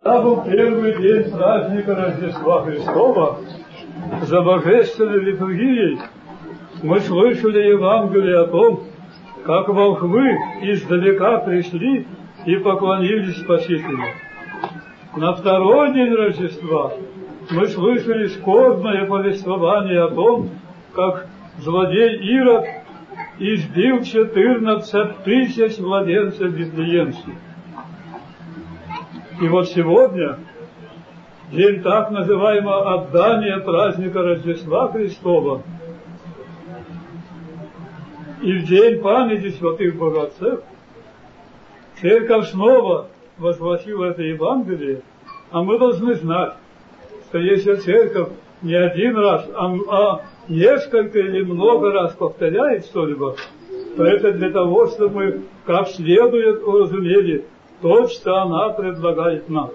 Это был первый день праздника Рождества Христова. За божественной литургией мы слышали Евангелие о том, как волхвы издалека пришли и поклонились Спасителю. На второй день Рождества мы слышали скорбное повествование о том, как злодей Ирод избил 14 тысяч младенцев вифлеемских. И вот сегодня день так называемого отдания праздника Рождества Христова и в день памяти святых богоотцев Церковь снова возгласила это Евангелие, а мы должны знать, что если Церковь не один раз, а несколько или много раз повторяет что-либо, то это для того, чтобы мы как следует уразумели то, что она предлагает нам.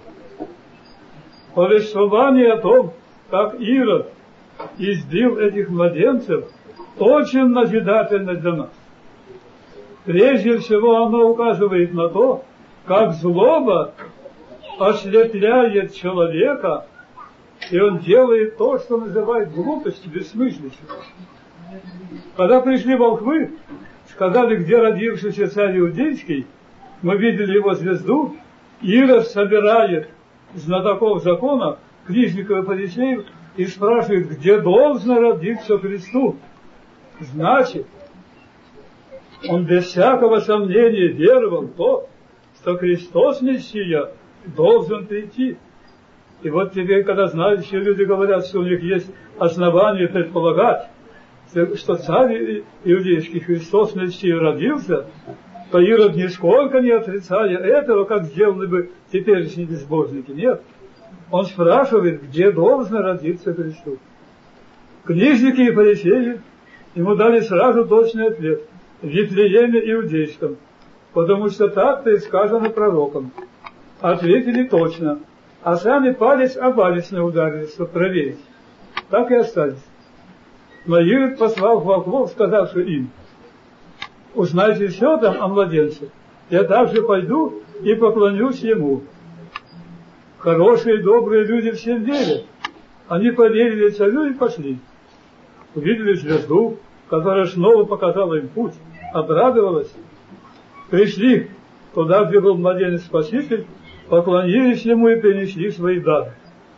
Повествование о том, как Ирод избил этих младенцев, очень назидательно для нас. Прежде всего оно указывает на то, как злоба ослепляет человека, и он делает то, что называют глупостью, бессмыслицей. Когда пришли волхвы, сказали, где родившийся царь Иудейский, мы видели его звезду, Ирод собирает знатоков закона, книжников и фарисеев, и спрашивает, где должно родиться Христу. Значит, он без всякого сомнения веровал в то, что Христос Мессия должен прийти. И вот теперь, когда знающие люди говорят, что у них есть основания предполагать, что царь иудейский Христос Мессия родился, то Ирод нисколько не отрицая этого, как сделали бы теперешние безбожники. Нет. Он спрашивает, где должно родиться Христос. Книжники и фарисеи ему дали сразу точный ответ. В Вифлееме Иудейском. Потому что так-то и сказано пророком. Ответили точно. А сами палец о палец не ударили, чтобы проверить. Так и остались. Но Ирод послал волхвов, сказавши им: узнайте все там о младенце. Я также пойду и поклонюсь ему. Хорошие, добрые люди всем верят. Они поверили царю и пошли. Увидели звезду, которая снова показала им путь. Обрадовалась. Пришли туда, где был младенец Спаситель, поклонились ему и принесли свои дары.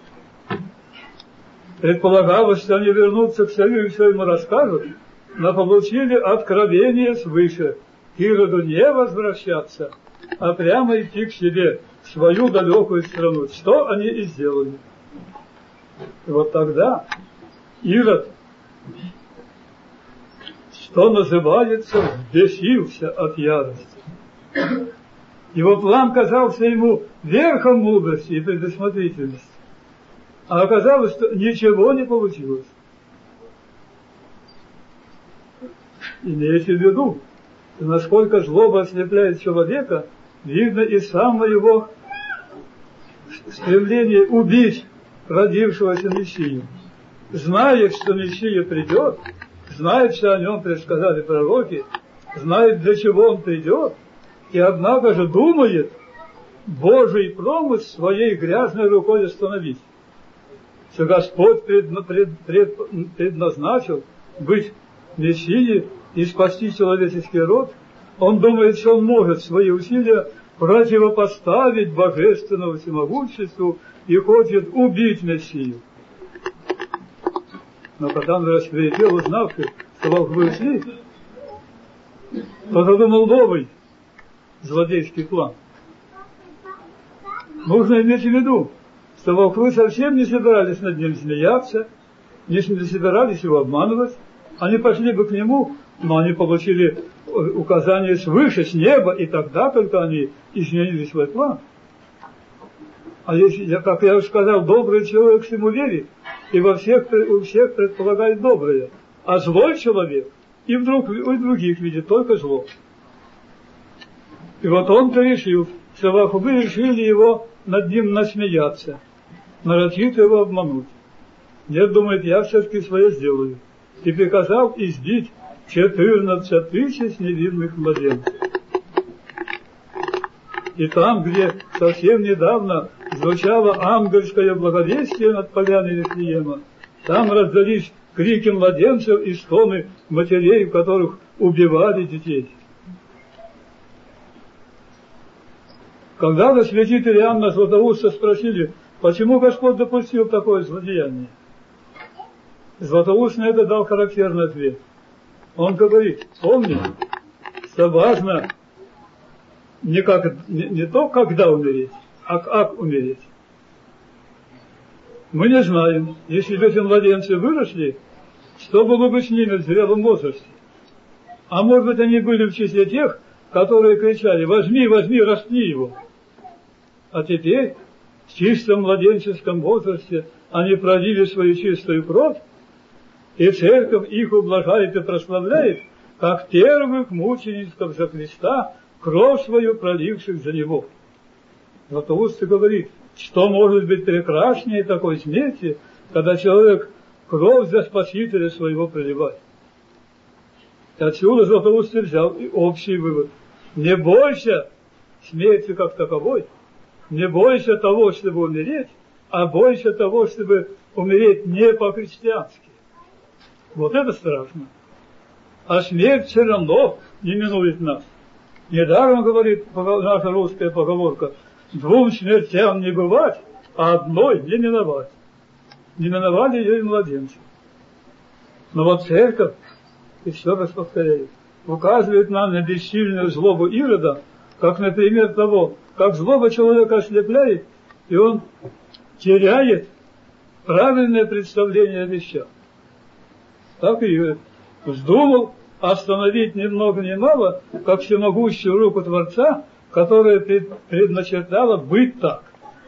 Предполагалось, что они вернутся к царю и все ему расскажут, но получили откровение свыше. К Ироду не возвращаться, а прямо идти к себе, в свою далекую страну. Что они и сделали. И вот тогда Ирод, что называется, взбесился от ярости. Его план казался ему верхом мудрости и предусмотрительности. А оказалось, что ничего не получилось. Имейте в виду, насколько злоба ослепляет человека, видно и самого его стремление убить родившегося Мессию. Знает, что Мессия придет, знает, что о нем предсказали пророки, знает, для чего он придет, и однако же думает Божий промысл своей грязной рукой остановить. Что Господь предназначил быть Мессией и спасти человеческий род, он думает, что он может свои усилия противопоставить божественному всемогуществу и хочет убить Мессию. Но когда он рассвирепел, узнавший, что волхвы ушли, то задумал новый злодейский план. Нужно иметь в виду, что волхвы совсем не собирались над ним смеяться, не собирались его обманывать. Они пошли бы к нему, но они получили указание свыше, с неба, и тогда только они изменили свой план. А если, как я уже сказал, добрый человек всему верит, и у всех предполагает доброе, а злой человек и вдруг у других видит только зло. И вот он-то решил, что волхвы решили его над ним насмеяться, нарочито его обмануть. Нет, думает, я все-таки свое сделаю. И приказал избить 14 тысяч невинных младенцев. И там, где совсем недавно звучало ангельское благовестие над поляной Вифлеема. Там раздались крики младенцев и стоны матерей, в которых убивали детей. Когда-то святитель Иоанна Златоуста спросили, почему Господь допустил такое злодеяние. Златоуст на это дал характерный ответ. Он говорит, помни, что важно не то, когда умереть, а как умереть. Мы не знаем, если эти младенцы выросли, что было бы с ними в зрелом возрасте. А может быть, они были в числе тех, которые кричали, возьми, возьми, растни его. А теперь, в чистом младенческом возрасте, они пролили свою чистую кровь, и церковь их ублажает и прославляет, как первых мучеников за Христа, кровь свою проливших за Него. Златоуст говорит, что может быть прекраснее такой смерти, когда человек кровь за Спасителя своего проливает. И отсюда Златоуст взял и общий вывод. Не бойся смерти как таковой, не бойся того, чтобы умереть, а бойся того, чтобы умереть не по-христиански. Вот это страшно. А смерть все равно не минует нас. Недаром говорит наша русская поговорка, двум смертям не бывать, а одной не миновать. Не миновали ее и младенцы. Но вот церковь, еще раз повторяю, указывает нам на бессильную злобу Ирода, как на пример того, как злоба человека ослепляет, и он теряет правильное представление о вещах. Так и вздумал остановить ни много ни мало, как всемогущую руку Творца, которая предначертала быть так.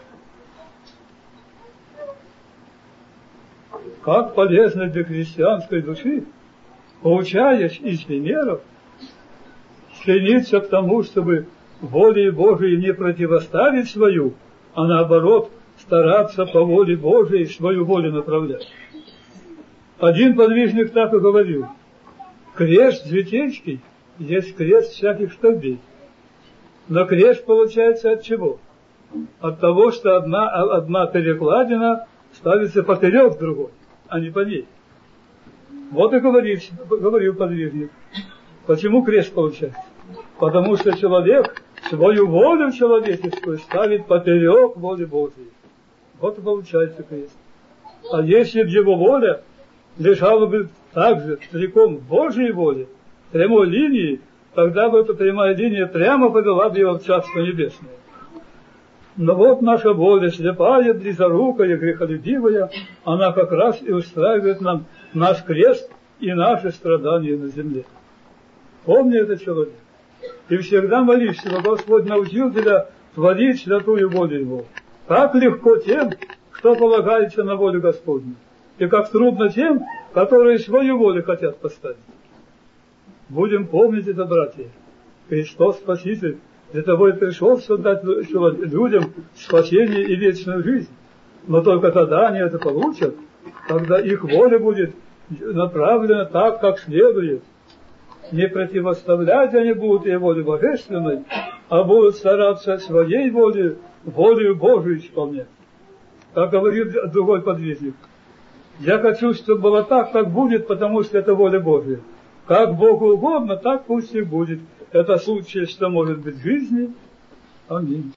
Как полезно для христианской души, поучаясь из примеров, стремиться к тому, чтобы воле Божией не противоставить свою, а наоборот стараться по воле Божией свою волю направлять. Один подвижник так и говорил, крест житейский есть крест всяких столбей. Но крест получается от чего? От того, что одна перекладина ставится поперек другой, а не по ней. Вот и говорил подвижник. Почему крест получается? Потому что человек свою волю человеческую ставит поперек воли Божьей. Вот и получается крест. А если бы его воля лежала бы также целиком в Божьей воле, прямой линии, тогда бы эта прямая линия прямо повела бы его в Царство Небесное. Но вот наша воля слепая, близорукая, грехолюбивая, она как раз и устраивает нам наш крест и наши страдания на земле. Помни это, человек. И всегда молись, чтобы Господь научил тебя творить святую волю Его. Как легко тем, кто полагается на волю Господню, и как трудно тем, которые свою волю хотят поставить. Будем помнить это, братья. Христос Спаситель для того и пришел, чтобы дать людям спасение и вечную жизнь. Но только тогда они это получат, когда их воля будет направлена так, как следует. Не противоставлять они будут ей воле божественной, а будут стараться своей волей Божию исполнять. Как говорит другой подвижник. Я хочу, чтобы было так, как будет, потому что это воля Божия. Как Богу угодно, так пусть и будет. Это случай, что может быть в жизни. Аминь.